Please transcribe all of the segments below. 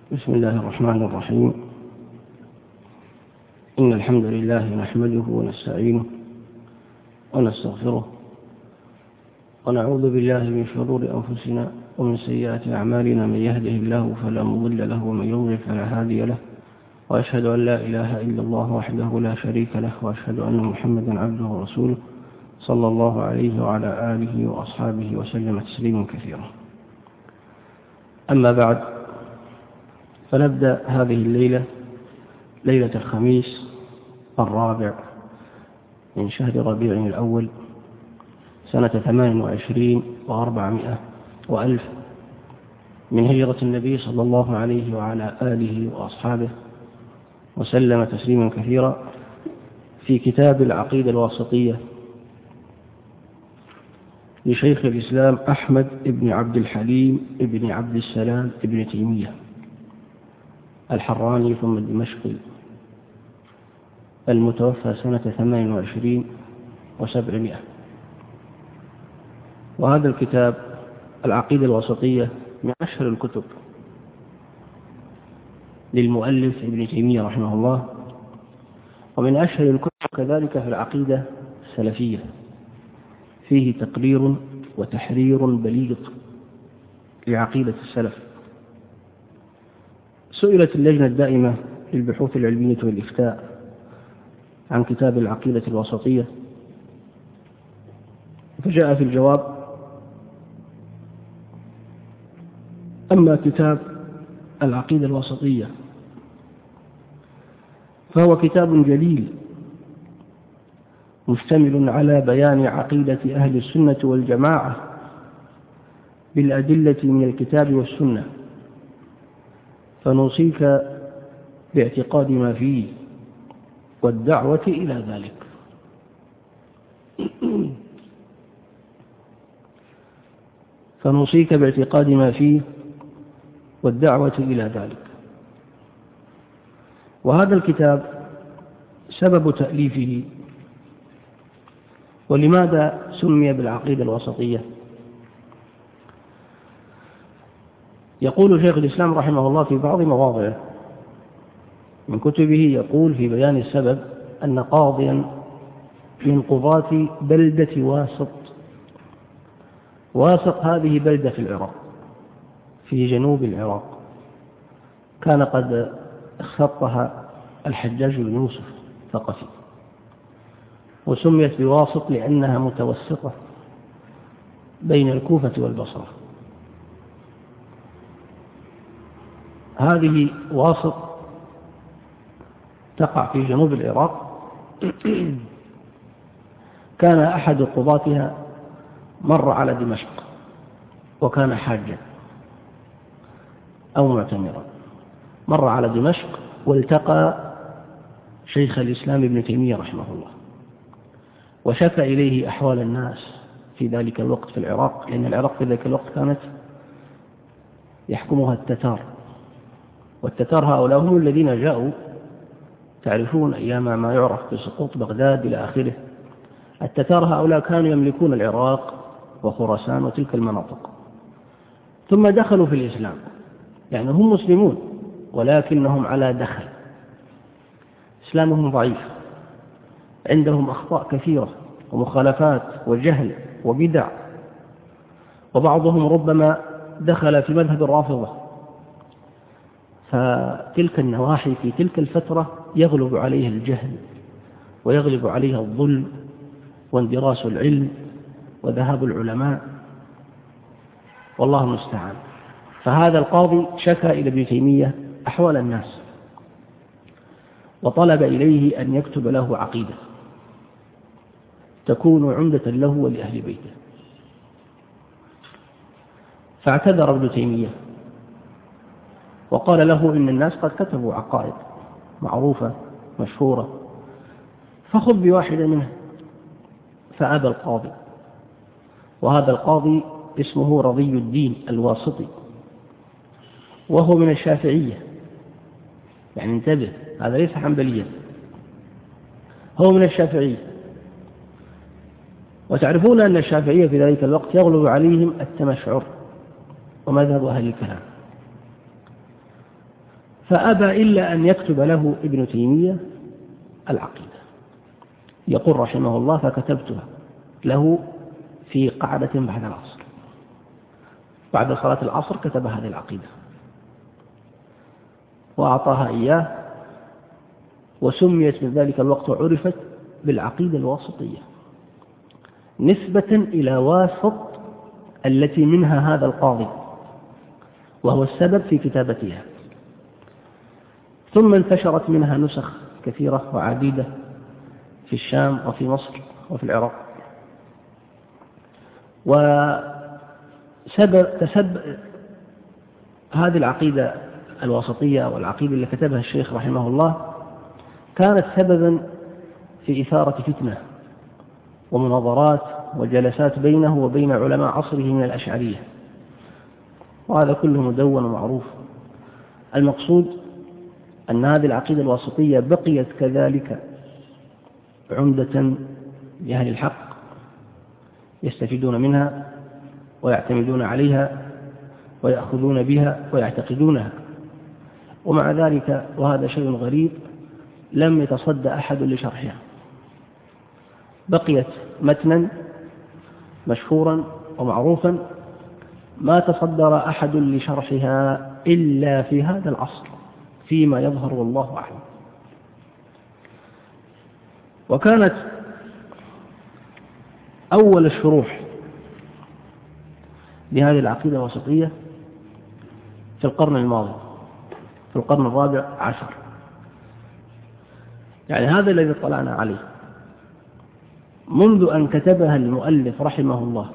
بسم الله الرحمن الرحيم. إن الحمد لله نحمده ونستعينه ونستغفره ونعوذ بالله من شرور أنفسنا ومن سيئات أعمالنا. من يهده الله فلا مضل له ومن يضلل فلا هادي له، وأشهد أن لا إله إلا الله وحده لا شريك له، وأشهد أن محمدا عبده ورسوله صلى الله عليه وعلى آله وأصحابه وسلم تسليما كثيرا. أما بعد، فنبدأ هذه الليلة، ليلة الخميس 4 من شهر ربيع الأول سنة 28 و400 وألف من هجرة النبي صلى الله عليه وعلى آله وأصحابه وسلم تسليما كثيرا، في كتاب العقيدة الواسطية لشيخ الإسلام أحمد بن عبد الحليم بن عبد السلام بن تيمية الحراني ثم الدمشقي، المتوفى سنة 28 و700. وهذا الكتاب العقيدة الواسطية من أشهر الكتب للمؤلف ابن تيمية رحمه الله، ومن أشهر الكتب كذلك في العقيدة السلفية، فيه تقرير وتحرير بليغ لعقيدة السلف. سئلت اللجنة الدائمة للبحوث العلمية والإفتاء عن كتاب العقيدة الواسطية، فجاء في الجواب: أما كتاب العقيدة الواسطية فهو كتاب جليل مشتمل على بيان عقيدة أهل السنة والجماعة بالأدلة من الكتاب والسنة، فنوصيك باعتقاد ما فيه والدعوة إلى ذلك. فنوصيك باعتقاد ما فيه والدعوة إلى ذلك. وهذا الكتاب سبب تأليفه، ولماذا سمي بالعقيدة الوسطية؟ يقول شيخ الإسلام رحمه الله في بعض مواضعه من كتبه، يقول في بيان السبب أن قاضيا من قضاة بلدة واسط هذه بلدة في العراق، في جنوب العراق، كان قد اختطها الحجاج بن يوسف الثقفي، وسميت بواسط لأنها متوسطة بين الكوفة والبصرة. هذه واسط تقع في جنوب العراق. كان أحد قضاتها مر على دمشق وكان حاجا أو معتمرا، مر على دمشق والتقى شيخ الإسلام ابن تيمية رحمه الله، وشكى إليه أحوال الناس في ذلك الوقت في العراق، لأن العراق في ذلك الوقت كانت يحكمها التتار، والتتار هؤلاء هم الذين جاءوا، تعرفون أيام ما يعرف بسقوط بغداد إلى آخره. التتار هؤلاء كانوا يملكون العراق وخراسان وتلك المناطق، ثم دخلوا في الإسلام، يعني هم مسلمون ولكنهم على دخل، إسلامهم ضعيف، عندهم أخطاء كثيرة ومخالفات وجهل وبدع، وبعضهم ربما دخل في مذهب الرافضة. فتلك النواحي في تلك الفترة يغلب عليها الجهل ويغلب عليها الظلم واندراس العلم وذهاب العلماء، والله المستعان. فهذا القاضي شكى إلى ابن تيمية أحوال الناس، وطلب إليه أن يكتب له عقيدة تكون عمدة له ولأهل بيته. فاعتذر ابن تيمية وقال له إن الناس قد كتبوا عقائد معروفة مشهورة، فخذ بواحدة منها. فأبى القاضي، وهذا القاضي اسمه رضي الدين الواسطي، وهو من الشافعية، يعني انتبه، هذا ليس حنبليا، هو من الشافعية. وتعرفون أن الشافعية في ذلك الوقت يغلب عليهم التمشعر ومذهب أهل الكلام، فأبى إلا أن يكتب له ابن تيمية العقيدة. يقول رحمه الله: فكتبتها له في قعدة بعد العصر، بعد صلاة العصر كتب هذه العقيدة وأعطاها إياه، وسميت من ذلك الوقت وعرفت بالعقيدة الواسطية نسبة إلى واسط التي منها هذا القاضي، وهو السبب في كتابتها. ثم انتشرت منها نسخ كثيرة وعديدة في الشام وفي مصر وفي العراق. هذه العقيدة الواسطية والعقيدة اللي كتبها الشيخ رحمه الله كانت سببا في إثارة فتنة ومناظرات وجلسات بينه وبين علماء عصره من الأشعرية، وهذا كله مدون ومعروف. المقصود أن هذه العقيدة الواسطية بقيت كذلك عمدة لأهل الحق يستفيدون منها ويعتمدون عليها ويأخذون بها ويعتقدونها. ومع ذلك، وهذا شيء غريب، لم يتصدى أحد لشرحها، بقيت متنا مشهورا ومعروفا ما تصدر أحد لشرحها إلا في هذا العصر فيما يظهر والله أعلم. وكانت أول الشروح لهذه العقيدة الواسطية في القرن الماضي، في القرن الرابع عشر، يعني هذا الذي طلعنا عليه. منذ أن كتبها المؤلف رحمه الله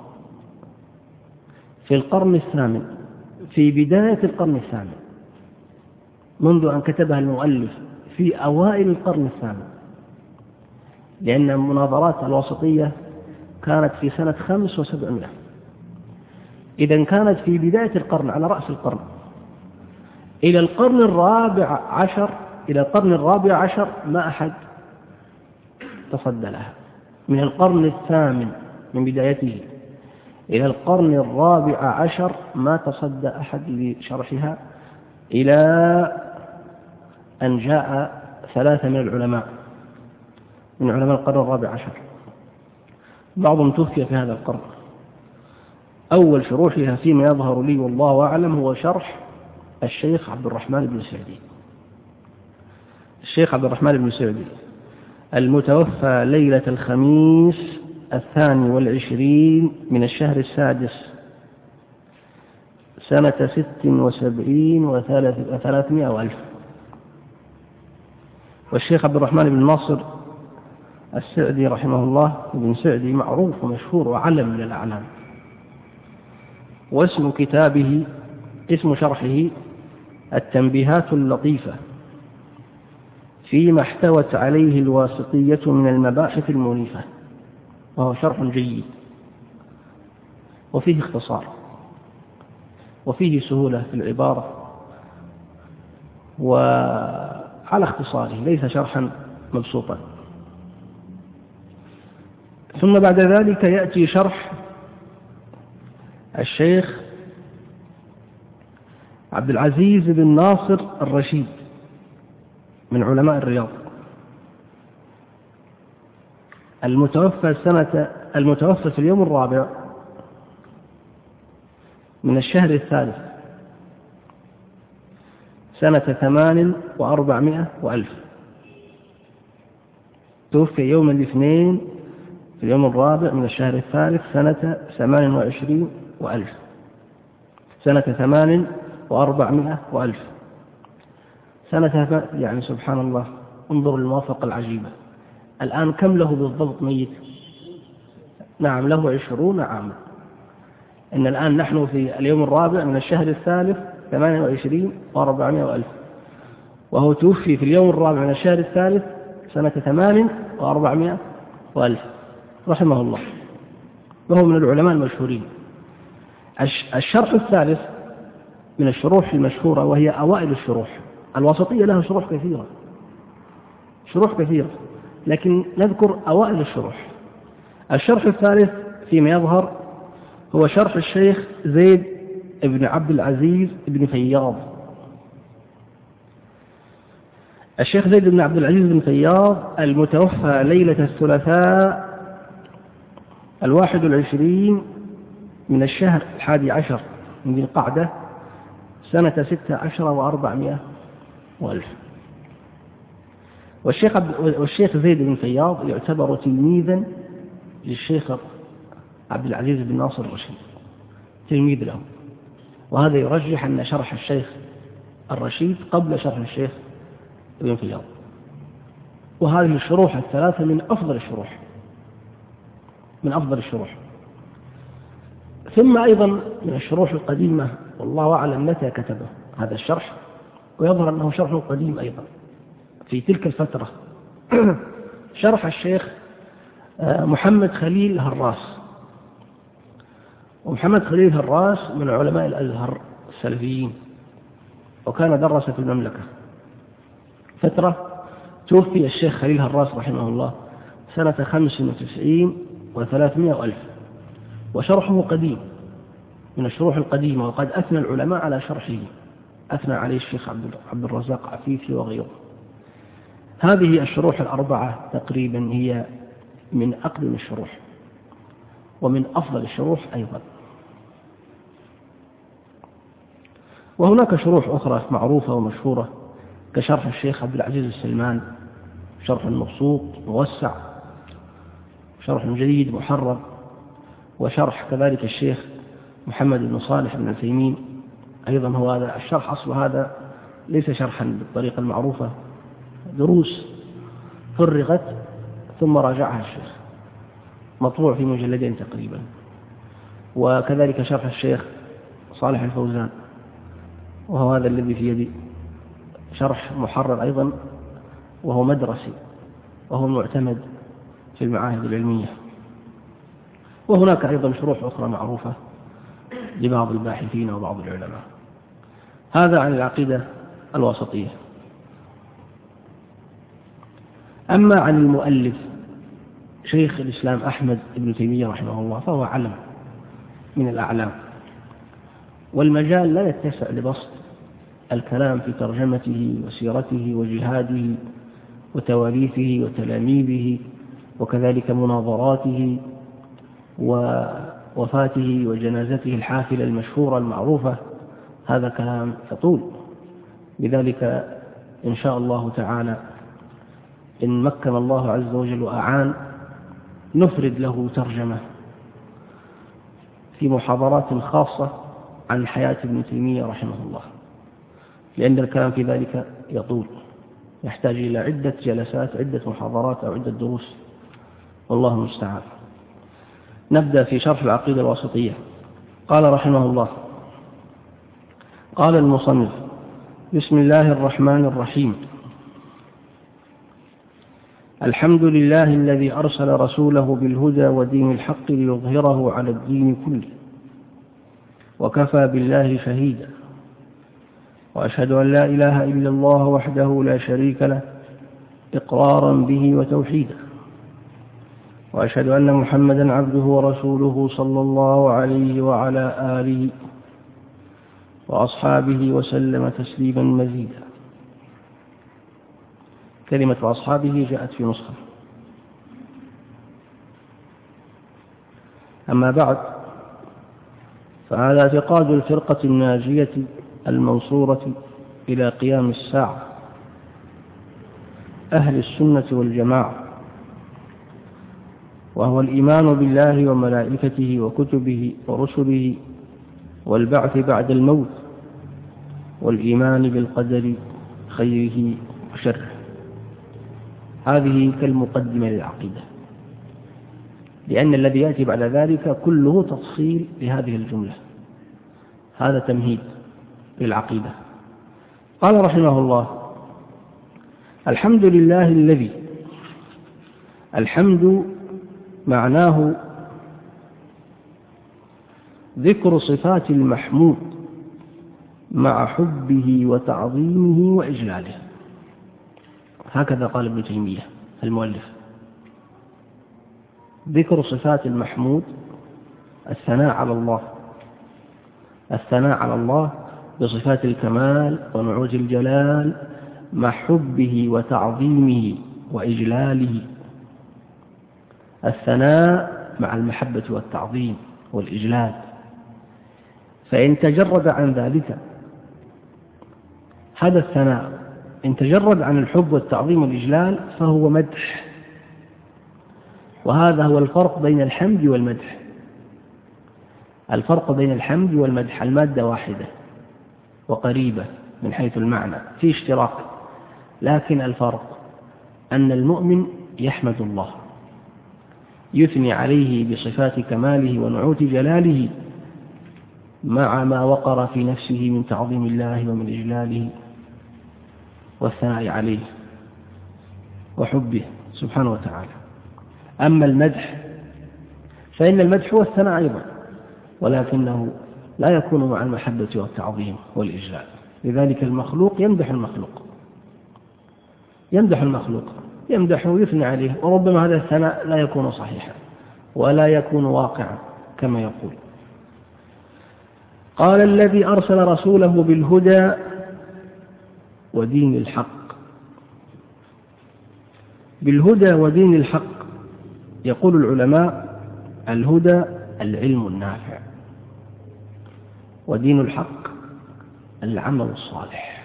في القرن الثامن، في بداية القرن الثامن، منذ أن كتبها المؤلف في أوائل القرن الثامن، لأن المناظرات الواسطية كانت في سنة 500 و700، إذن كانت في بداية القرن على رأس القرن. إلى القرن الرابع عشر ما أحد تصدى لها. من القرن الثامن من بدايته إلى القرن الرابع عشر ما تصدى أحد لشرحها، إلى أن جاء 3 من العلماء من علماء القرن الرابع عشر، بعضهم توفي في هذا القرن. أول شروحها فيما يظهر لي والله أعلم هو شرح الشيخ عبد الرحمن بن سعدي. الشيخ عبد الرحمن بن سعدي المتوفى ليلة الخميس 22 من الشهر السادس سنة 76 و300 وألف. والشيخ عبد الرحمن بن ناصر السعدي رحمه الله ابن سعدي معروف ومشهور وعلم من الأعلام. واسم كتابه، اسم شرحه التنبيهات اللطيفة فيما احتوت عليه الواسطية من المباحث المنيفة، وهو شرح جيد وفيه اختصار وفيه سهولة في العبارة وعلى اختصاره، ليس شرحا مبسوطا. ثم بعد ذلك يأتي شرح الشيخ عبد العزيز بن ناصر الرشيد من علماء الرياض، المتوفى في اليوم الرابع من الشهر الثالث سنة 48 وألف. توفي يوم الاثنين في اليوم الرابع من الشهر الثالث سنة 28 وألف، سنة 48 وألف، سنة يعني سبحان الله. انظر الموافقة العجيبة. الآن كم له بالضبط ميت؟ نعم له 20 عاما. إن الآن نحن في اليوم الرابع من الشهر الثالث 28 و400 وألف، وهو توفي في اليوم الرابع من الشهر الثالث سنة 48 وألف رحمه الله، وهو من العلماء المشهورين. الشرح الثالث من الشروح المشهورة، وهي أوائل الشروح. الواسطية لها شروح كثيرة، لكن نذكر أوائل الشروح. الشرح الثالث فيما يظهر هو شرح الشيخ زيد بن عبد العزيز بن فياض، الشيخ زيد بن عبد العزيز بن فياض المتوفى ليلة الثلاثاء 21 من الشهر 11 من ذي القعدة سنة 16 و400 وألف. والشيخ زيد بن فياض يعتبر تلميذا للشيخ عبد العزيز بن ناصر الرشيد، تلميذ له، وهذا يرجح أن شرح الشيخ الرشيد قبل شرح الشيخ ابن فياض. وهذه الشروح الثلاثة من أفضل الشروح. ثم أيضا من الشروح القديمة، والله أعلم متى كتبه هذا الشرح، ويظهر أنه شرح قديم أيضا في تلك الفترة، شرح الشيخ محمد خليل هراس. ومحمد خليل هراس من علماء الأزهر السلفيين، وكان درس في المملكة فترة. توفي الشيخ خليل هراس رحمه الله سنة 95 و300 ألف، وشرحه قديم من الشروح القديمة، وقد أثنى العلماء على شرحه، أثنى عليه الشيخ عبد الرزاق عفيفي وغيره. هذه الشروح الأربعة تقريبا هي من أقدم الشروح ومن أفضل الشروح أيضا. وهناك شروح أخرى معروفة ومشهورة كشرح الشيخ عبد العزيز السلمان، شرح مبسوط موسع، شرح جيد محرر، وشرح كذلك الشيخ محمد بن صالح بن عثيمين أيضا. هو هذا الشرح أصل هذا ليس شرحا بالطريقة المعروفة، دروس فرغت ثم راجعها الشيخ، مطبوع في مجلدين تقريبا. وكذلك شرح الشيخ صالح الفوزان، وهو هذا الذي في يدي، شرح محرر أيضا، وهو مدرسي، وهو معتمد في المعاهد العلمية. وهناك أيضا شروح أخرى معروفة لبعض الباحثين وبعض العلماء. هذا عن العقيدة الوسطية. أما عن المؤلف شيخ الإسلام أحمد بن تيمية رحمه الله، فهو علم من الأعلام، والمجال لا يتسع لبسط الكلام في ترجمته وسيرته وجهاده وتواريثه وتلاميذه، وكذلك مناظراته ووفاته وجنازته الحافلة المشهورة المعروفة. هذا كلام يطول. لذلك إن شاء الله تعالى إن مكن الله عز وجل وأعان نفرد له ترجمة في محاضرات خاصة عن حياة ابن تيمية رحمه الله، لأن الكلام في ذلك يطول، يحتاج إلى عدة جلسات، عدة محاضرات أو عدة دروس، والله المستعان. نبدأ في شرح العقيدة الوسطية. قال رحمه الله: قال المصنف: بسم الله الرحمن الرحيم. الحمد لله الذي أرسل رسوله بالهدى ودين الحق ليظهره على الدين كله، وكفى بالله شهيدا، وأشهد أن لا إله إلا الله وحده لا شريك له إقرارا به وتوحيدا، وأشهد أن محمدا عبده ورسوله صلى الله عليه وعلى آله وأصحابه وسلم تسليما مزيدا. كلمة أصحابه جاءت في نسخة. أما بعد، فهذا اعتقاد الفرقة الناجية المنصورة إلى قيام الساعة، أهل السنة والجماعة، وهو الإيمان بالله وملائكته وكتبه ورسله والبعث بعد الموت، والإيمان بالقدر خيره وشره. هذه كالمقدمة للعقيدة، لأن الذي يأتي بعد ذلك كله تفصيل لهذه الجملة. هذا تمهيد للعقيدة. قال رحمه الله: الحمد لله الذي. الحمد معناه ذكر صفات المحمود مع حبه وتعظيمه وإجلاله. هكذا قال ابن تيمية المؤلف: ذكر صفات المحمود، الثناء على الله، الثناء على الله بصفات الكمال ونعوت الجلال مع حبه وتعظيمه وإجلاله. الثناء مع المحبة والتعظيم والإجلال. فإن تجرد عن ذلك، هذا الثناء إن تجرد عن الحب والتعظيم والإجلال فهو مدح. وهذا هو الفرق بين الحمد والمدح. الفرق بين الحمد والمدح، المادة واحدة وقريبة من حيث المعنى، في اشتراك، لكن الفرق أن المؤمن يحمد الله، يثني عليه بصفات كماله ونعوت جلاله مع ما وقر في نفسه من تعظيم الله ومن إجلاله والثناء عليه وحبه سبحانه وتعالى. أما المدح فإن المدح هو الثناء أيضا، ولكنه لا يكون مع المحبة والتعظيم والإجلال. لذلك المخلوق يمدح المخلوق، يمدحه ويثني عليه، وربما هذا الثناء لا يكون صحيحا ولا يكون واقعا كما يقول. قال الذي أرسل رسوله بالهدى ودين الحق. بالهدى ودين الحق، يقول العلماء الهدى العلم النافع، ودين الحق العمل الصالح،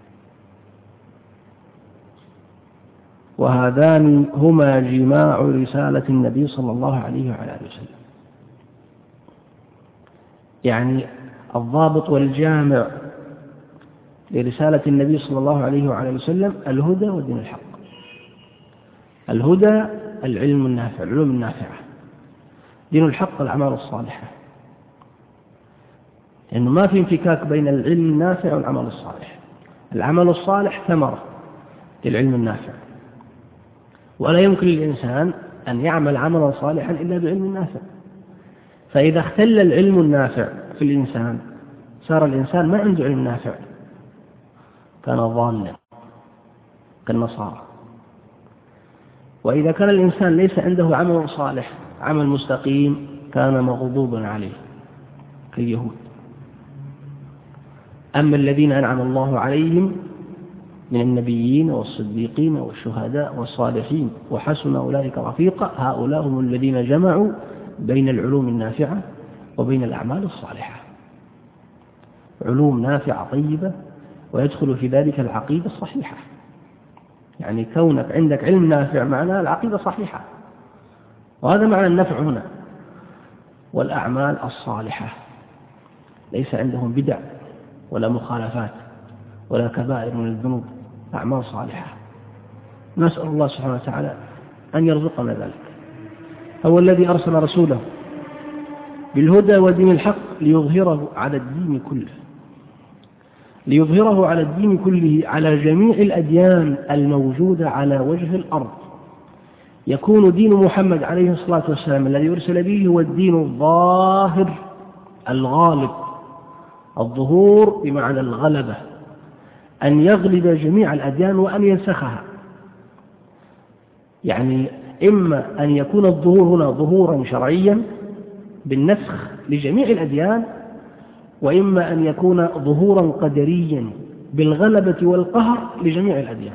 وهذان هما جماع رسالة النبي صلى الله عليه وعلى آله وسلم. يعني الضابط والجامع لرسالة النبي صلى الله عليه وعلى آله وسلم الهدى ودين الحق. الهدى العلم النافع، العلوم النافعة. دين الحق الأعمال الصالحة، لأنه ما في انفكاك بين العلم النافع والعمل الصالح. العمل الصالح ثمرة للعلم النافع، ولا يمكن للإنسان أن يعمل عملا صالحا إلا بعلم نافع. فإذا اختل العلم النافع في الإنسان صار الإنسان ما عنده علم نافع، كان ضالا كالنصارى. وإذا كان الإنسان ليس عنده عمل صالح، عمل مستقيم، كان مغضوبا عليه كاليهود. أما الذين أنعم الله عليهم من النبيين والصديقين والشهداء والصالحين وحسن أولئك رفيقا، هؤلاء هم الذين جمعوا بين العلوم النافعة وبين الأعمال الصالحة. علوم نافعة طيبة، ويدخل في ذلك العقيدة الصحيحة. يعني كونك عندك علم نافع معناه العقيدة صحيحة، وهذا معنى النفع هنا. والأعمال الصالحة ليس عندهم بدع ولا مخالفات ولا كبائر من الذنوب، أعمال صالحة. نسأل الله سبحانه وتعالى أن يرزقنا ذلك. هو الذي أرسل رسوله بالهدى ودين الحق ليظهره على الدين كله، ليظهره على الدين كله، على جميع الأديان الموجودة على وجه الأرض. يكون دين محمد عليه الصلاة والسلام الذي أرسل به هو الدين الظاهر الغالب. الظهور بمعنى الغلبة، أن يغلب جميع الأديان وأن ينسخها. يعني إما أن يكون الظهور هنا ظهورا شرعيا بالنسخ لجميع الأديان، وإما أن يكون ظهورا قدريا بالغلبة والقهر لجميع الأديان.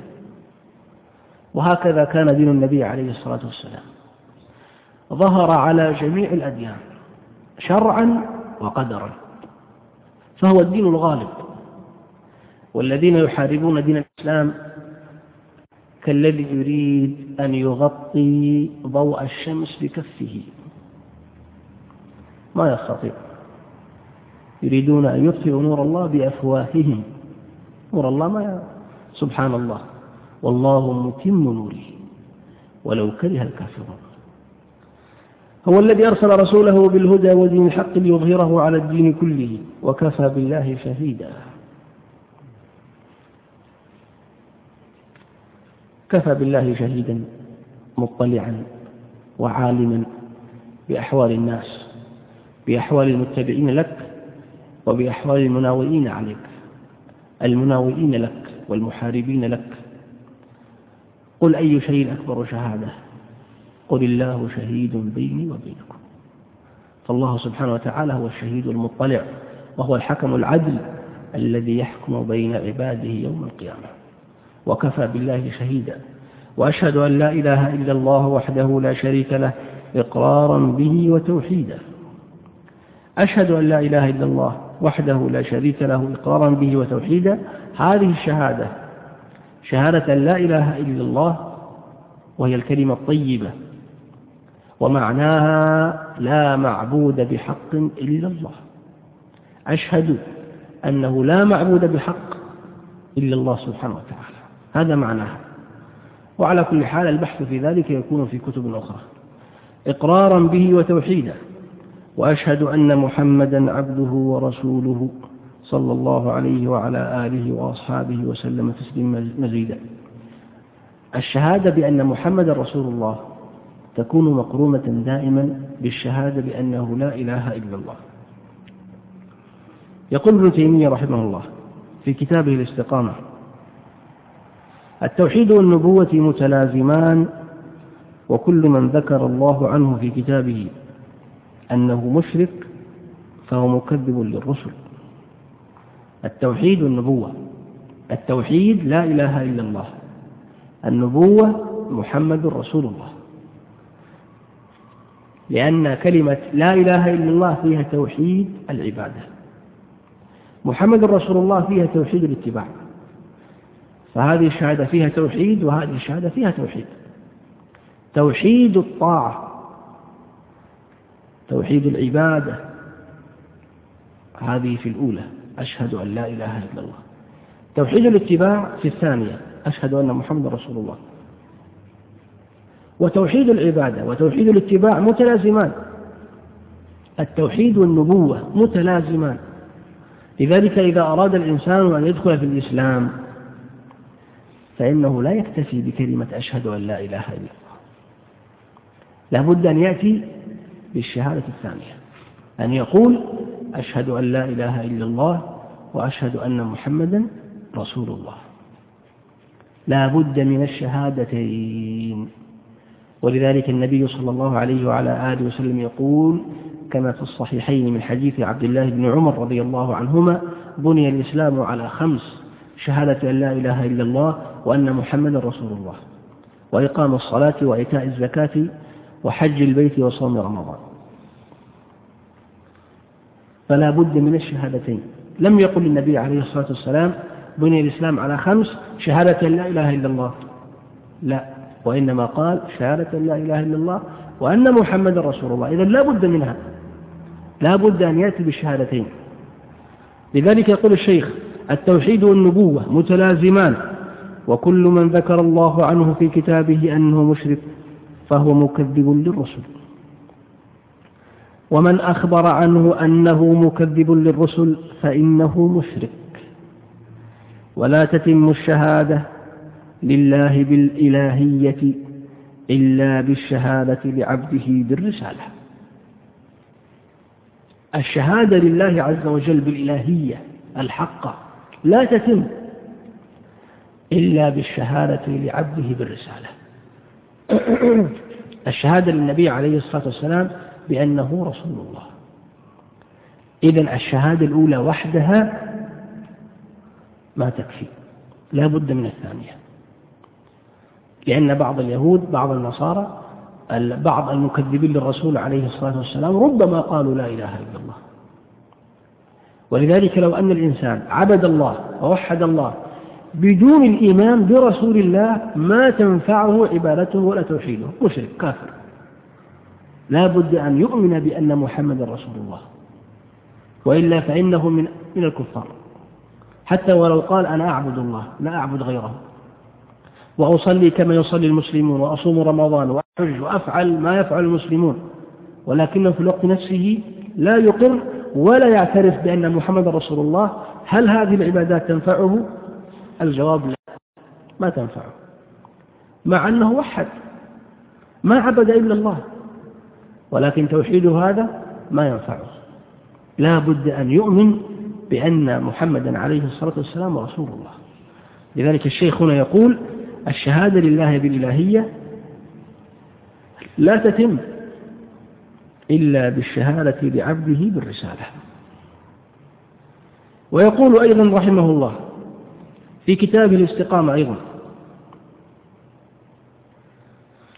وهكذا كان دين النبي عليه الصلاة والسلام، ظهر على جميع الأديان شرعا وقدرا، فهو الدين الغالب. والذين يحاربون دين الإسلام كالذي يريد أن يغطي ضوء الشمس بكفه، ما يستطيع. يريدون أن يطفئوا نور الله بأفواههم، نور الله ما سبحان الله، والله متم نوره ولو كره الكافرون. هو الذي أرسل رسوله بالهدى ودين الحق ليظهره على الدين كله وكفى بالله شهيدا. كفى بالله شهيدا مطلعا وعالما بأحوال الناس، بأحوال المتبعين لك وبأحوال المناوئين عليك، المناوئين لك والمحاربين لك. قل أي شيء أكبر شهادة؟ قل الله شهيد بيني وبينكم. فالله سبحانه وتعالى هو الشهيد المطلع، وهو الحكم العدل الذي يحكم بين عباده يوم القيامة. وكفى بالله شهيدا، وأشهد أن لا إله إلا الله وحده لا شريك له إقرارا به وتوحيدا. أشهد أن لا إله إلا الله وحده لا شريك له إقرارا به وتوحيدا، هذه الشهادة شهادة لا إله إلا الله، وهي الكلمة الطيبة، ومعناها لا معبود بحق إلا الله. أشهد أنه لا معبود بحق إلا الله سبحانه وتعالى، هذا معناها. وعلى كل حال البحث في ذلك يكون في كتب أخرى. إقرارا به وتوحيدا، وأشهد أن محمدا عبده ورسوله صلى الله عليه وعلى آله وأصحابه وسلم تسليما مزيدا. الشهادة بأن محمد رسول الله تكون مقرونة دائما بالشهادة بأنه لا إله إلا الله. يقول ابن تيمية رحمه الله في كتابه الاستقامة: التوحيد والنبوة متلازمان، وكل من ذكر الله عنه في كتابه أنه مشرك فهو مكذب للرسل. التوحيد والنبوة، التوحيد لا إله إلا الله، النبوة محمد رسول الله، لأن كلمة لا إله إلا الله فيها توحيد العبادة، محمد رسول الله فيها توحيد الاتباع، فهذه الشهادة فيها توحيد وهذه الشهادة فيها توحيد. توحيد الطاعة، توحيد العبادة، هذه في الأولى أشهد أن لا إله إلا الله. توحيد الاتباع في الثانية أشهد أن محمد رسول الله. وتوحيد العبادة وتوحيد الاتباع متلازمان، التوحيد والنبوة متلازمان. لذلك إذا أراد الإنسان أن يدخل في الإسلام فإنه لا يكتفي بكلمة أشهد أن لا إله إلا الله، لابد أن يأتي بالشهادة الثانية، أن يقول أشهد أن لا إله إلا الله وأشهد أن محمدا رسول الله، لابد من الشهادتين. ولذلك النبي صلى الله عليه وعلى آله وسلم يقول كما في الصحيحين من حديث عبد الله بن عمر رضي الله عنهما: بني الإسلام على 5: شهادة أن لا إله إلا الله وأن محمدا رسول الله، وإقام الصلاة وإيتاء الزكاة وحج البيت وصوم رمضان. فلا بد من الشهادتين. لم يقل النبي عليه الصلاة والسلام بني الإسلام على 5: شهادة لا إله إلا الله، لا، وإنما قال شهادة لا إله إلا الله وأن محمد رسول الله. إذن لا بد منها، لا بد أن يأتي بالشهادتين. لذلك يقول الشيخ: التوحيد والنبوة متلازمان، وكل من ذكر الله عنه في كتابه أنه مشرك فهو مكذب للرسل، ومن أخبر عنه أنه مكذب للرسل فإنه مشرك. ولا تتم الشهادة لله بالإلهية إلا بالشهادة لعبده بالرسالة. الشهادة لله عز وجل بالإلهية الحقة لا تتم إلا بالشهادة لعبده بالرسالة. الشهادة للنبي عليه الصلاة والسلام بأنه رسول الله. إذن الشهادة الأولى وحدها ما تكفي، لا بد من الثانية، لأن بعض اليهود بعض النصارى بعض المكذبين للرسول عليه الصلاة والسلام ربما قالوا لا إله إلا الله. ولذلك لو أن الإنسان عبد الله ووحد الله بدون الإيمان برسول الله ما تنفعه عبادته ولا توحيده، مشرك كافر. لا بد أن يؤمن بأن محمد رسول الله، وإلا فإنه من الكفار، حتى ولو قال أنا أعبد الله لا أعبد غيره، وأصلي كما يصلي المسلمون، وأصوم رمضان وأحج وأفعل ما يفعل المسلمون، ولكنه في الوقت نفسه لا يقر ولا يعترف بأن محمد رسول الله. هل هذه العبادات تنفعه؟ الجواب لا، ما تنفعه، مع أنه وحد ما عبد إلا الله، ولكن توحيده هذا ما ينفعه. لا بد أن يؤمن بأن محمدا عليه الصلاة والسلام رسول الله. لذلك الشيخ هنا يقول الشهادة لله بالإلهية لا تتم إلا بالشهادة لعبده بالرسالة. ويقول أيضا رحمه الله في كتابه الاستقامة أيضا: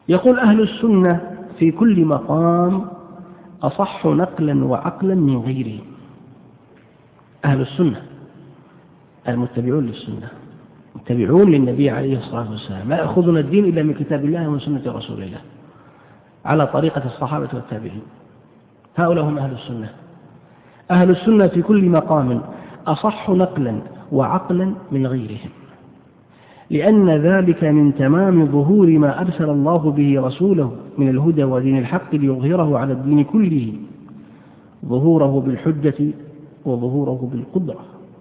يقول أهل السنة في كل مقام أصح نقلا وعقلا من غيره. أهل السنة المتبعون للسنة، متبعون للنبي عليه الصلاة والسلام، لا يأخذون الدين إلا من كتاب الله ومن سنة رسول الله على طريقة الصحابة والتابعين. هؤلاء هم أهل السنة. أهل السنة في كل مقام أصح نقلا وعقلا من غيرهم، لأن ذلك من تمام ظهور ما أرسل الله به رسوله من الهدى ودين الحق ليظهره على الدين كله، ظهوره بالحجة وظهوره بالقدرة.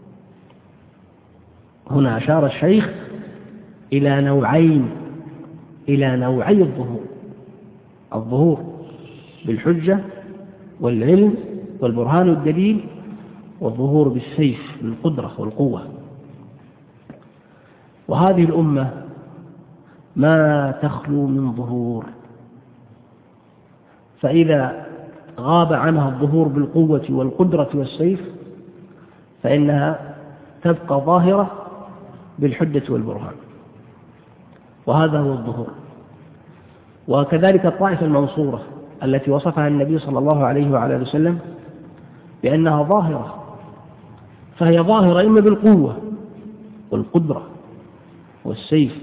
هنا أشار الشيخ إلى نوعي الظهور بالحجة والعلم والبرهان والدليل، والظهور بالسيف بالقدرة والقوة. وهذه الأمة ما تخلو من ظهور، فإذا غاب عنها الظهور بالقوة والقدرة والسيف فإنها تبقى ظاهرة بالحجة والبرهان، وهذا هو الظهور. وكذلك الطائفة المنصورة التي وصفها النبي صلى الله عليه وعلى آله وسلم بأنها ظاهرة، فهي ظاهرة إما بالقوة والقدرة والسيف.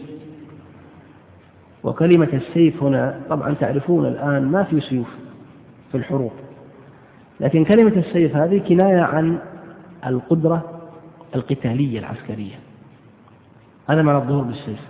وكلمة السيف هنا طبعا تعرفون الآن ما في سيوف في الحروب، لكن كلمة السيف هذه كناية عن القدرة القتالية العسكرية، هذا معنى الظهور بالسيف.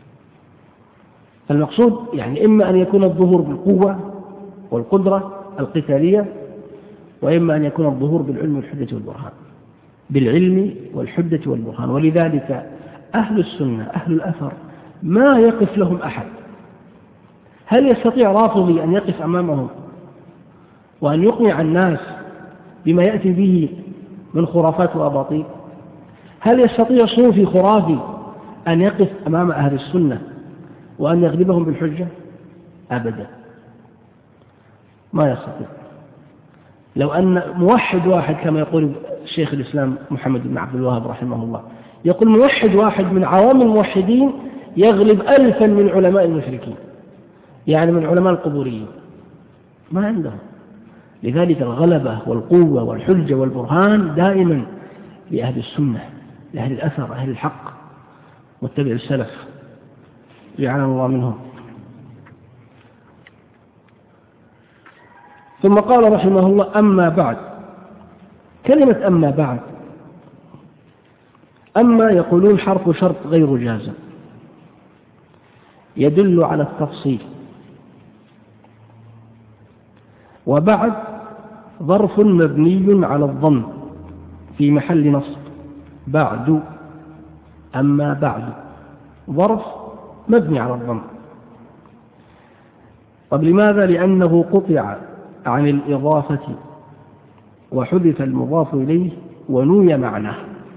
فالمقصود يعني إما أن يكون الظهور بالقوة والقدرة القتالية، وإما أن يكون الظهور بالعلم والحجة والبرهان، بالعلم والحجة والبرهان. ولذلك أهل السنة أهل الأثر ما يقف لهم أحد. هل يستطيع رافضي أن يقف أمامهم وأن يقنع الناس بما يأتي به من خرافات وأباطيل؟ هل يستطيع صوفي خرافي أن يقف أمام أهل السنة وأن يغلبهم بالحجة؟ أبدا، ما يستطيع. لو أن موحد واحد كما يقول شيخ الإسلام محمد بن عبد الوهاب رحمه الله، يقول موحد واحد من عوام الموحدين يغلب 1000 من علماء المشركين، يعني من علماء القبوريين، ما عندهم. لذلك الغلبة والقوة والحجة والبرهان دائما لأهل السنة، لأهل الأثر، أهل الحق، متبع السلف، جعلنا الله منهم. ثم قال رحمه الله: أما بعد. كلمة أما بعد، أما يقولون حرف شرط غير جازم يدل على التفصيل، وبعد ظرف مبني على الضم في محل نصب. بعد، أما بعد ظرف مبني على الضم. طب لماذا؟ لأنه قطع عن الإضافة وحذف المضاف إليه ونوي معناه.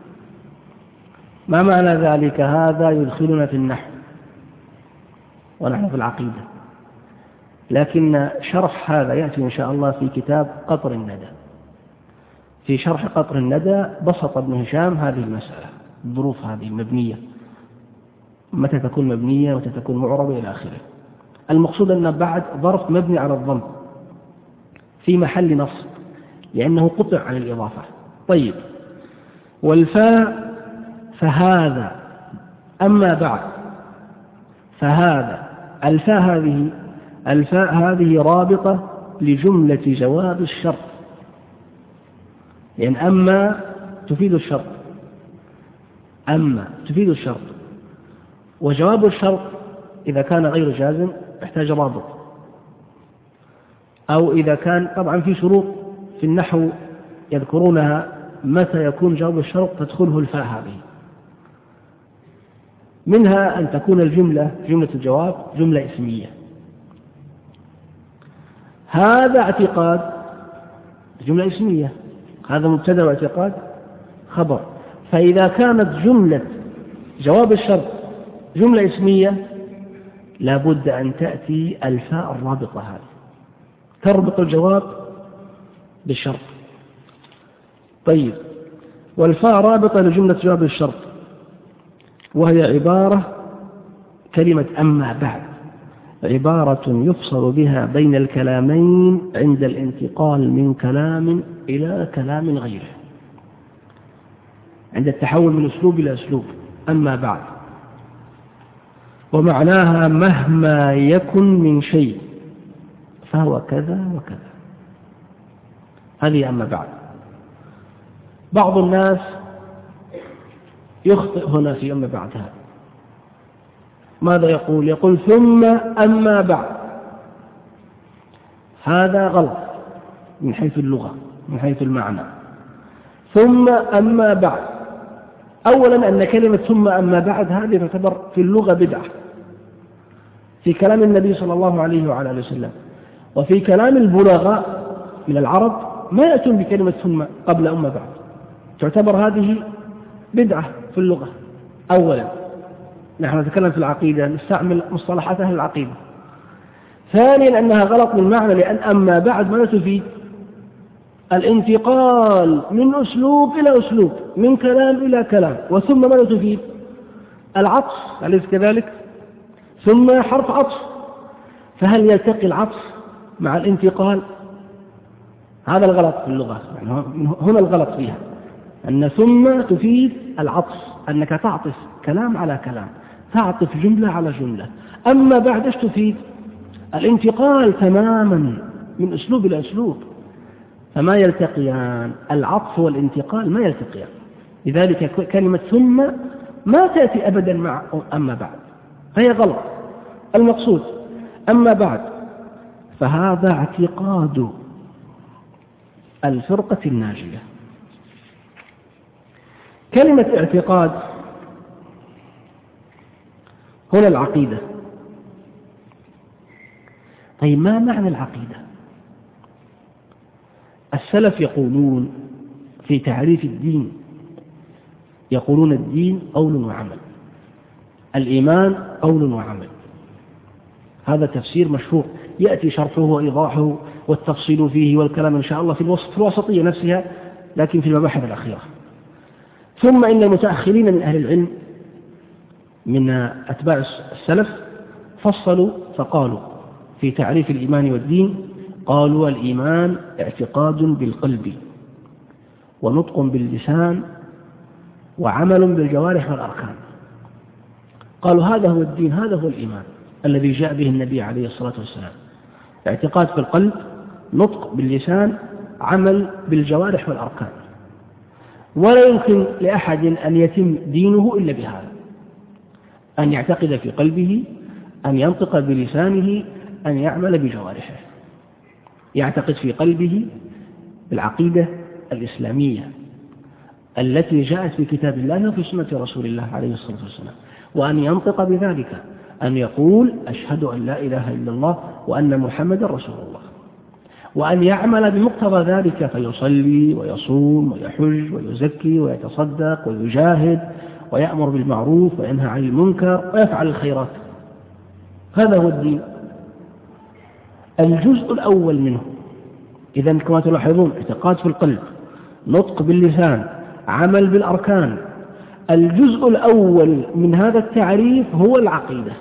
ما معنى ذلك؟ هذا يدخلنا في النحو ونحن في العقيدة، لكن شرح هذا يأتي إن شاء الله في كتاب قطر الندى. في شرح قطر الندى بسط ابن هشام هذه المسألة، الظروف هذه المبنية، متى تكون مبنية ومتى تكون معربة إلى آخره. المقصود أن بعد ظرف مبني على الضم في محل نصب لأنه قطع عن الإضافة. طيب، والفاء فهذا، أما بعد فهذا، الفاء هذه رابطة لجملة جواب الشرط، لأن أما تفيد الشرط، أما تفيد الشرط، وجواب الشرط إذا كان غير جازم يحتاج رابط، أو إذا كان طبعا في شروط في النحو يذكرونها متى يكون جواب الشرط تدخله الفاء هذه. منها أن تكون جملة الجواب جملة اسمية، هذا اعتقاد جملة اسمية، هذا مبتدأ واعتقاد خبر. فإذا كانت جملة جواب الشرط جملة اسمية لابد أن تأتي الفاء الرابطة هذه تربط الجواب بالشرط. طيب، والفاء رابطة لجملة جواب الشرط، وهي عبارة كلمة أما بعد، عبارة يفصل بها بين الكلامين عند الانتقال من كلام إلى كلام غيره، عند التحول من أسلوب إلى أسلوب. أما بعد، ومعناها مهما يكن من شيء فهو كذا وكذا. هذه أما بعد. بعض الناس يخطئ هنا في أما بعدها. ماذا يقول؟ يقول ثم أما بعد. هذا غلط من حيث اللغة، من حيث المعنى. ثم أما بعد، أولا أن كلمة ثم أما بعد هذه تعتبر في اللغة بدعة في كلام النبي صلى الله عليه وعلى آله وسلم، وفي كلام البلغاء من العرب ما يأتون بكلمة ثم قبل أما بعد، تعتبر هذه بدعة في اللغة. أولا نحن نتكلم في العقيدة، نستعمل مصطلحات أهل العقيدة. ثانيا أنها غلط من معنى، لأن أما بعد ماذا تفيد؟ الانتقال من أسلوب إلى أسلوب، من كلام إلى كلام. وثم ماذا تفيد؟ العطف، أليس كذلك؟ ثم حرف عطف، فهل يلتقي العطف مع الانتقال؟ هذا الغلط في اللغة، يعني هنا الغلط فيها، أن ثم تفيد العطف، أنك تعطف كلام على كلام، تعطف جملة على جملة. أما بعد إيش تفيد؟ الانتقال تماما من أسلوب إلى أسلوب، فما يلتقيان، العطف والانتقال ما يلتقيان. لذلك كلمة ثم ما تأتي أبدا مع أما بعد، فهي غلط. المقصود أما بعد فهذا اعتقاد الفرقة الناجية. كلمة اعتقاد هنا العقيدة. طيب ما معنى العقيدة؟ السلف يقولون في تعريف الدين، يقولون الدين قول وعمل، الإيمان قول وعمل. هذا تفسير مشهور يأتي شرحه وإيضاحه والتفصيل فيه والكلام إن شاء الله في الوسطية نفسها، لكن في المباحث الأخيرة. ثم إن المتأخرين من أهل العلم من أتباع السلف فصلوا فقالوا في تعريف الإيمان والدين، قالوا الإيمان اعتقاد بالقلب ونطق باللسان وعمل بالجوارح والأركان. قالوا هذا هو الدين، هذا هو الإيمان الذي جاء به النبي عليه الصلاة والسلام، اعتقاد في القلب، نطق باللسان، عمل بالجوارح والأركان. ولا يمكن لأحد أن يتم دينه إلا بهذا، أن يعتقد في قلبه، أن ينطق بلسانه، أن يعمل بجوارحه. يعتقد في قلبه بالعقيدة الإسلامية التي جاءت في كتاب الله وفي سنة رسول الله عليه الصلاة والسلام، وأن ينطق بذلك، أن يقول أشهد أن لا إله إلا الله وأن محمد رسول الله، وأن يعمل بمقتضى ذلك فيصلي ويصوم ويحج ويزكي ويتصدق ويجاهد ويأمر بالمعروف وينهى عن المنكر ويفعل الخيرات. هذا هو الدين. الجزء الأول منه إذن كما تلاحظون اعتقاد في القلب، نطق باللسان، عمل بالأركان. الجزء الأول من هذا التعريف هو العقيدة.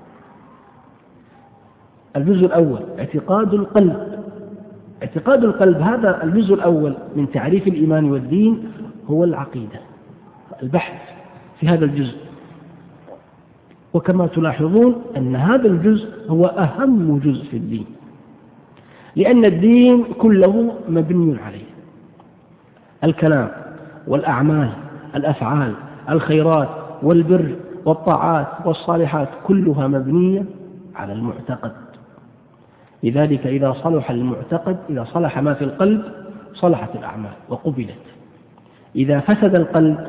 الجزء الأول اعتقاد القلب. اعتقاد القلب هذا الجزء الأول من تعريف الإيمان والدين هو العقيدة، البحث في هذا الجزء. وكما تلاحظون أن هذا الجزء هو أهم جزء في الدين، لأن الدين كله مبني عليه، الكلام والأعمال، الأفعال، الخيرات والبر والطاعات والصالحات كلها مبنية على المعتقد. لذلك إذا صلح المعتقد، إذا صلح ما في القلب صلحت الأعمال وقبلت. إذا فسد القلب،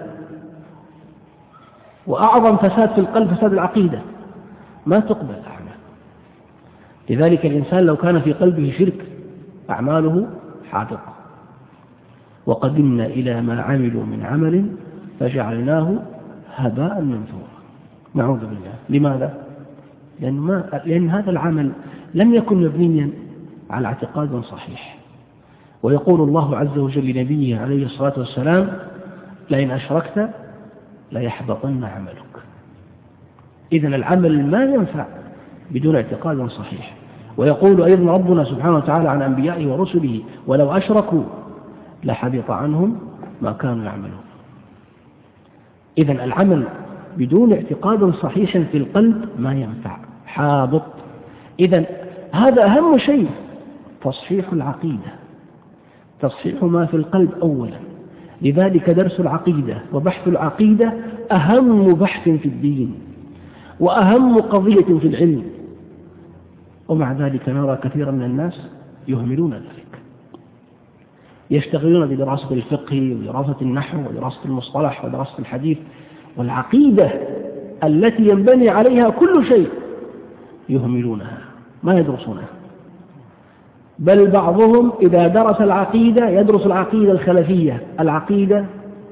وأعظم فساد في القلب فساد العقيدة، ما تقبل الأعمال. لذلك الإنسان لو كان في قلبه شرك أعماله حاطقة. وقدمنا إلى ما عملوا من عمل فجعلناه هباء منثورا. نعوذ بالله. لماذا؟ لأن هذا العمل لم يكن مبنيا على اعتقاد صحيح. ويقول الله عز وجل لنبيه عليه الصلاة والسلام لئن أشركت ليحبطن عملك. إذن العمل ما ينفع بدون اعتقاد صحيح. ويقول أيضا ربنا سبحانه وتعالى عن أنبيائه ورسله ولو أشركوا لحبط عنهم ما كانوا يعملون. إذن العمل بدون اعتقاد صحيح في القلب ما ينفع، حابط. إذن هذا أهم شيء، تصحيح العقيدة، تصحيح ما في القلب أولا. لذلك درس العقيدة وبحث العقيدة أهم بحث في الدين وأهم قضية في العلم، ومع ذلك نرى كثيرا من الناس يهملون ذلك، يشتغلون بدراسة الفقه ودراسة النحو ودراسة المصطلح ودراسة الحديث، والعقيدة التي ينبني عليها كل شيء يهملونها، ما يدرسونها. بل بعضهم إذا درس العقيدة يدرس العقيدة الخلفية، العقيدة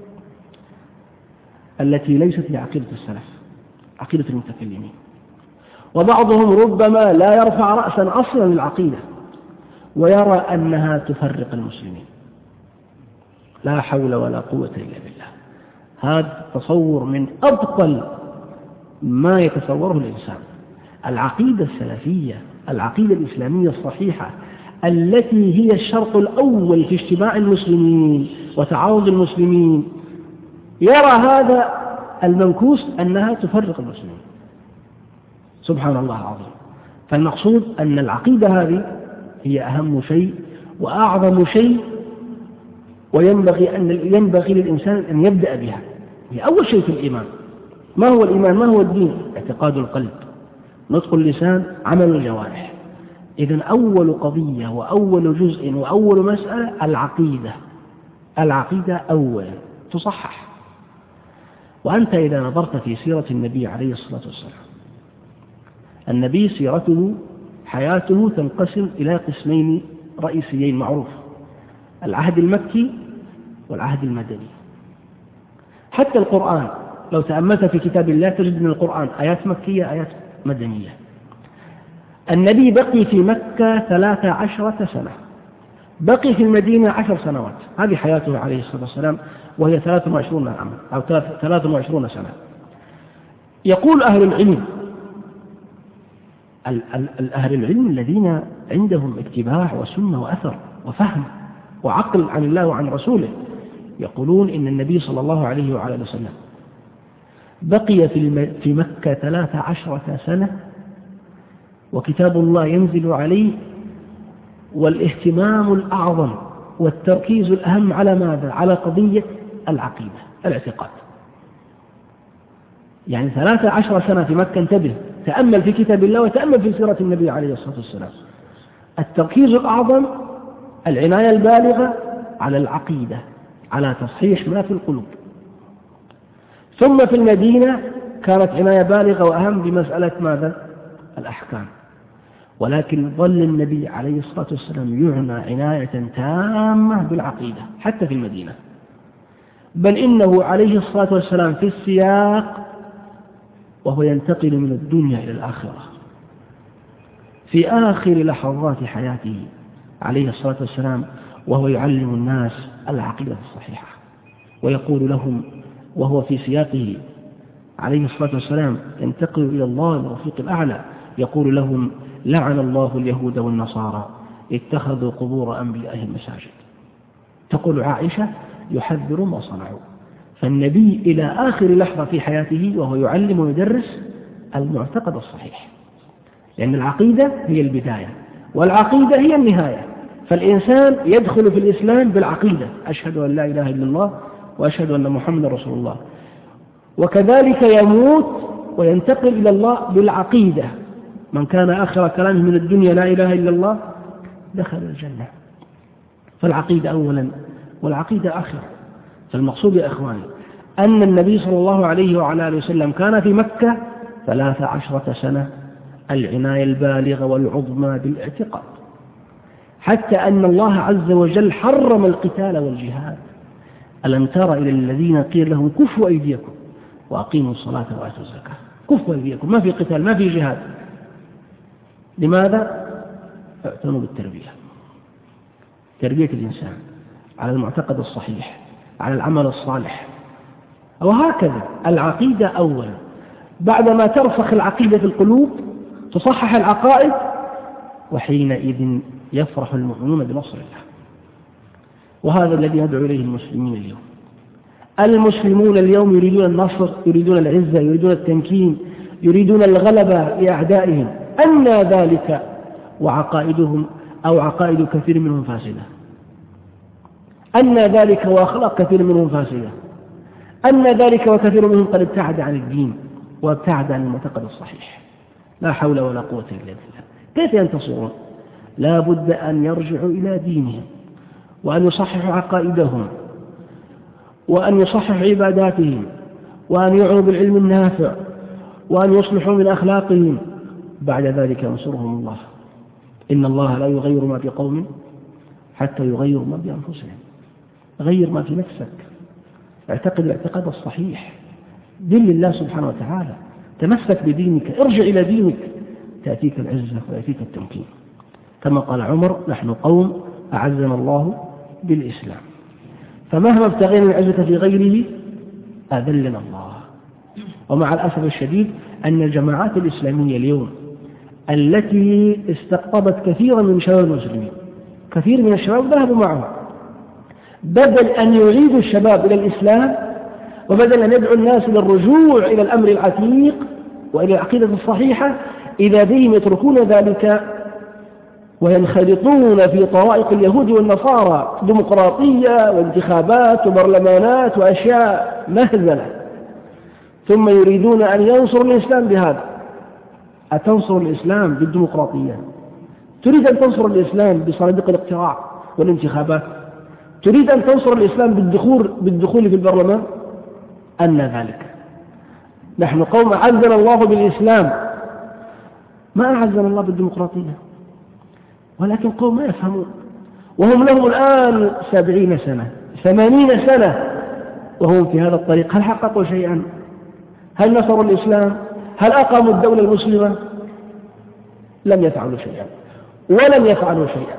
التي ليست هي عقيدة السلف، عقيدة المتكلمين. وبعضهم ربما لا يرفع رأسا أصلا للعقيدة ويرى أنها تفرق المسلمين. لا حول ولا قوة إلا بالله. هذا تصور من أبطل ما يتصوره الإنسان. العقيدة السلفية، العقيدة الإسلامية الصحيحة التي هي الشرط الأول في اجتماع المسلمين وتعاضد المسلمين، يرى هذا المنكوس أنها تفرق المسلمين. سبحان الله العظيم. فالمقصود أن العقيدة هذه هي أهم شيء وأعظم شيء، وينبغي للإنسان أن يبدأ بها. هي أول شيء في الإيمان. ما هو الإيمان؟ ما هو الدين؟ اعتقاد القلب، نطق اللسان، عمل الجوارح. إذن أول قضية وأول جزء وأول مسألة العقيدة. العقيدة أولا تصحح. وأنت إذا نظرت في سيرة النبي عليه الصلاة والسلام، النبي سيرته حياته تنقسم إلى قسمين رئيسيين معروف: العهد المكي والعهد المدني. حتى القرآن لو تأملت في كتاب الله تجد من القرآن آيات مكية آيات مدنية. النبي بقي في مكة 13 سنة، بقي في المدينة 10 سنوات. هذه حياته عليه الصلاة والسلام، وهي 23 عاما أو 23 سنة. يقول أهل العلم، أهل العلم الذين عندهم اتباع وسنة وأثر وفهم وعقل عن الله وعن رسوله، يقولون إن النبي صلى الله عليه وعلى آله وسلم بقي في مكة 13 سنة، وكتاب الله ينزل عليه، والاهتمام الأعظم والتركيز الأهم على ماذا؟ على قضية العقيدة، الاعتقاد. يعني 13 سنة في مكة. انتبه، تأمل في كتاب الله وتأمل في سيرة النبي عليه الصلاة والسلام. التركيز الأعظم، العناية البالغة على العقيدة، على تصحيح ما في القلوب. ثم في المدينة كانت عناية بالغة وأهم بمسألة ماذا؟ الأحكام. ولكن ظل النبي عليه الصلاة والسلام يعنى عناية تامة بالعقيدة حتى في المدينة. بل إنه عليه الصلاة والسلام في السياق وهو ينتقل من الدنيا إلى الآخرة في آخر لحظات حياته عليه الصلاة والسلام، وهو يعلم الناس العقيدة الصحيحة، ويقول لهم وهو في سياقه عليه الصلاة والسلام ينتقل إلى الله الرفيق الأعلى، يقول لهم: لعن الله اليهود والنصارى اتخذوا قبور أنبيائهم مساجد. تقول عائشة: يحذر ما صنعوا. فالنبي إلى آخر لحظة في حياته وهو يعلم ويدرس المعتقد الصحيح، لأن العقيدة هي البداية والعقيدة هي النهاية. فالإنسان يدخل في الإسلام بالعقيدة: أشهد أن لا إله إلا الله وأشهد أن محمد رسول الله. وكذلك يموت وينتقل إلى الله بالعقيدة. من كان آخر كلامه من الدنيا لا إله إلا الله دخل الجنة. فالعقيدة أولا والعقيدة آخرا. فالمقصود يا إخواني أن النبي صلى الله عليه وعلى آله وسلم كان في مكة 13 سنة، العناية البالغة والعظمى بالاعتقاد، حتى أن الله عز وجل حرم القتال والجهاد. ألم تر إلى الذين قيل لهم: كفوا أيديكم وأقيموا الصلاة وآتوا الزكاة. كفوا أيديكم، ما في قتال، ما في جهاد. لماذا؟ اعتنوا بالتربية، تربية الإنسان على المعتقد الصحيح، على العمل الصالح. وهكذا العقيدة أولا. بعدما ترسخ العقيدة في القلوب تصحح العقائد، وحينئذ يفرح المؤمنون بنصر الله. وهذا الذي يدعو إليه المسلمين اليوم. المسلمون اليوم يريدون النصر، يريدون العزة، يريدون التمكين، يريدون الغلبة لأعدائهم. أن ذلك وعقائدهم أو عقائد كثير منهم فاسدة، أن ذلك وأخلاق كثير منهم فاسدة، أن ذلك وكثير منهم قد ابتعد عن الدين وابتعد عن المعتقد الصحيح. لا حول ولا قوة إلا بالله. كيف ينتصرون؟ لا بد أن يرجعوا إلى دينهم، وأن يصححوا عقائدهم، وأن يصححوا عباداتهم، وأن يعنوا بالعلم النافع، وأن يصلحوا من أخلاقهم. بعد ذلك ينصرهم الله. إن الله لا يغير ما بقوم حتى يغيروا ما بأنفسهم. غير ما في نفسك، اعتقد الاعتقاد الصحيح، دين الله سبحانه وتعالى، تمسك بدينك، ارجع إلى دينك، تأتيك العزة ويأتيك التمكين. كما قال عمر: نحن قوم أعزنا الله بالإسلام، فمهما ابتغينا العزة في غيره أذلنا الله. ومع الأسف الشديد أن الجماعات الإسلامية اليوم التي استقطبت كثيرا من شباب المسلمين، كثير من الشباب ذهبوا معهم، بدل أن يعيدوا الشباب إلى الإسلام، وبدل أن يدعو الناس إلى الرجوع إلى الأمر العتيق وإلى العقيدة الصحيحة، إذا بهم يتركون ذلك وينخرطون في طرائق اليهود والنصارى، ديمقراطية وانتخابات وبرلمانات وأشياء مهزلة، ثم يريدون أن ينصروا الإسلام بهذا. أتنصر الإسلام بالديمقراطية؟ تريد أن تنصر الإسلام بصناديق الاقتراع والانتخابات؟ تريد أن تنصر الإسلام بالدخول في البرلمان؟ أن ذلك. نحن قوم أعزنا الله بالإسلام، ما أعزنا الله بالديمقراطية، ولكن قوم ما يفهمون، وهم لهم الآن 70 سنة 80 سنة وهم في هذا الطريق. هل حققوا شيئا؟ هل نصروا الإسلام؟ هل أقاموا الدولة المسلمة؟ لم يفعلوا شيئا، ولم يفعلوا شيئا.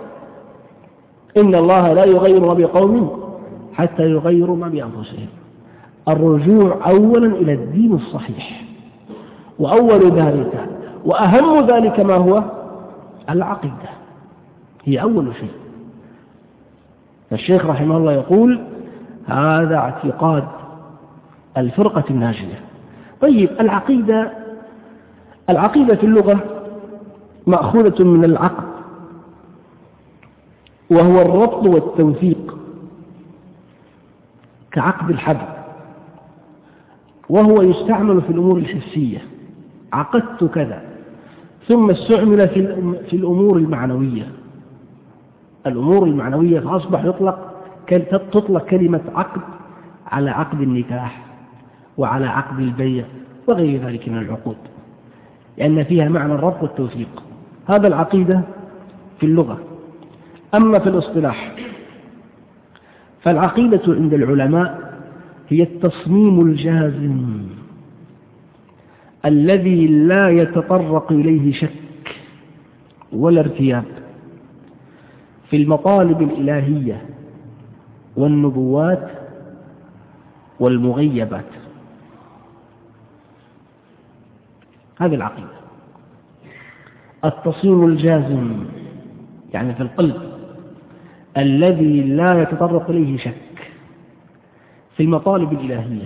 إن الله لا يغير ما بقوم حتى يغيروا ما بأنفسهم. الرجوع أولا إلى الدين الصحيح، وأول ذلك وأهم ذلك ما هو؟ العقيدة، هي أول شيء. فالشيخ رحمه الله يقول: هذا اعتقاد الفرقة الناجية. طيب، العقيدة في اللغة مأخوذة من العقد، وهو الربط والتوثيق كعقد الحبل، وهو يستعمل في الأمور الحسية، عقدت كذا. ثم استعمل في الأمور المعنوية، الأمور المعنوية فأصبح تطلق كلمة عقد على عقد النكاح وعلى عقد البيع وغير ذلك من العقود، لأن فيها معنى الربط والتوثيق. هذا العقيدة في اللغة. أما في الاصطلاح فالعقيدة عند العلماء هي التصميم الجازم الذي لا يتطرق إليه شك ولا ارتياب في المطالب الإلهية والنبوات والمغيبات. هذه العقيدة، التصميم الجازم، يعني في القلب، الذي لا يتطرق إليه شك في المطالب الإلهية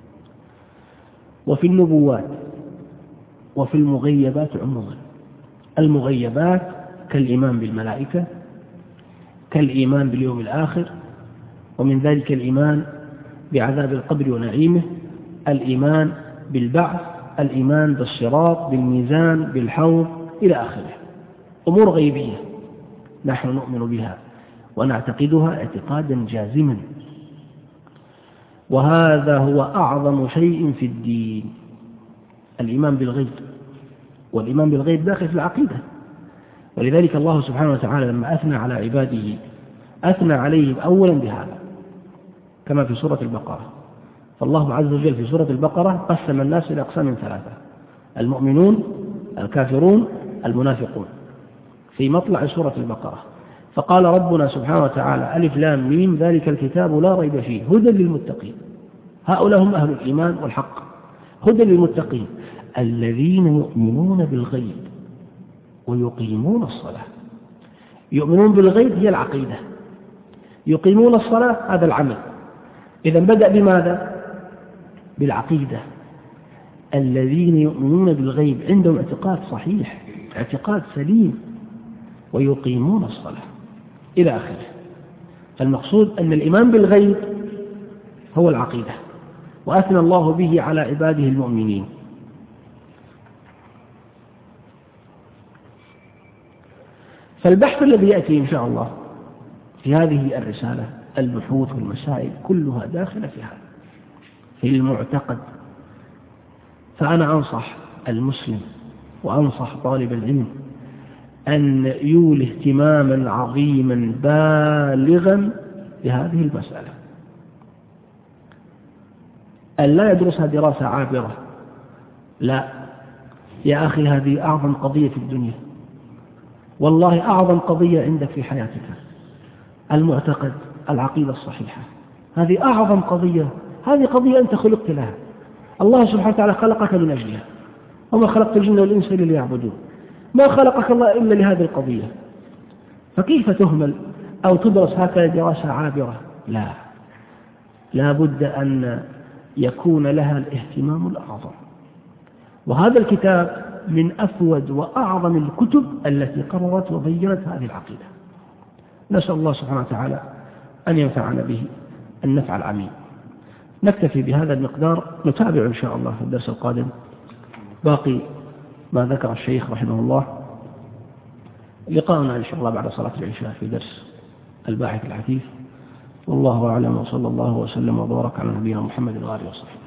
وفي النبوات وفي المغيبات عموما. المغيبات كالإيمان بالملائكة، كالإيمان باليوم الآخر، ومن ذلك الإيمان بعذاب القبر ونعيمه، الإيمان بالبعث، الإيمان بالصراط، بالميزان، بالحوض، إلى آخره. أمور غيبية نحن نؤمن بها ونعتقدها اعتقادا جازما، وهذا هو أعظم شيء في الدين، الإيمان بالغيب. والإيمان بالغيب داخل في العقيدة. ولذلك الله سبحانه وتعالى لما أثنى على عباده أثنى عليهم أولا بهذا، كما في سورة البقرة. فالله عز وجل في سورة البقرة قسم الناس إلى أقسام 3: المؤمنون، الكافرون، المنافقون، في مطلع سورة البقرة. فقال ربنا سبحانه وتعالى: ألف لام ميم ذلك الكتاب لا ريب فيه هدى للمتقين. هؤلاء هم أهل الإيمان والحق. هدى للمتقين الذين يؤمنون بالغيب ويقيمون الصلاة. يؤمنون بالغيب هي العقيدة، يقيمون الصلاة هذا العمل. إذا بدأ بماذا؟ بالعقيدة. الذين يؤمنون بالغيب عندهم اعتقاد صحيح، اعتقاد سليم، ويقيمون الصلاة إلى آخره. فالمقصود أن الإيمان بالغيب هو العقيدة، وأثنى الله به على عباده المؤمنين. فالبحث الذي يأتي إن شاء الله في هذه الرسالة، البحوث والمسائل كلها داخلة في هذا، في المعتقد. فأنا أنصح المسلم وأنصح طالب العلم أن يولي اهتماما عظيما بالغا بهذه المسألة، أن لا يدرسها دراسة عابرة. لا يا أخي، هذه أعظم قضية في الدنيا، والله أعظم قضية عندك في حياتك، المعتقد، العقيدة الصحيحة. هذه أعظم قضية، هذه قضية أنت خلقت لها، الله سبحانه وتعالى خلقك من أجلها، وما خلقت الجن والإنس إلا ليعبدون، ما خلقك الله إلا لهذه القضية. فكيف تهمل أو تدرس هكذا دراسة عابرة؟ لا بد أن يكون لها الاهتمام الأعظم. وهذا الكتاب من أفود وأعظم الكتب التي قررت وبينت هذه العقيدة. نسأل الله سبحانه وتعالى أن ينفعنا به النفع العميم. نكتفي بهذا المقدار، نتابع إن شاء الله في الدرس القادم باقي ما ذكر الشيخ رحمه الله. لقاءنا إن شاء الله بعد صلاة العشاء في درس الباحث الحثيث. والله أعلم، وصلى الله وسلم وبارك على نبينا محمد وآله وصحبه.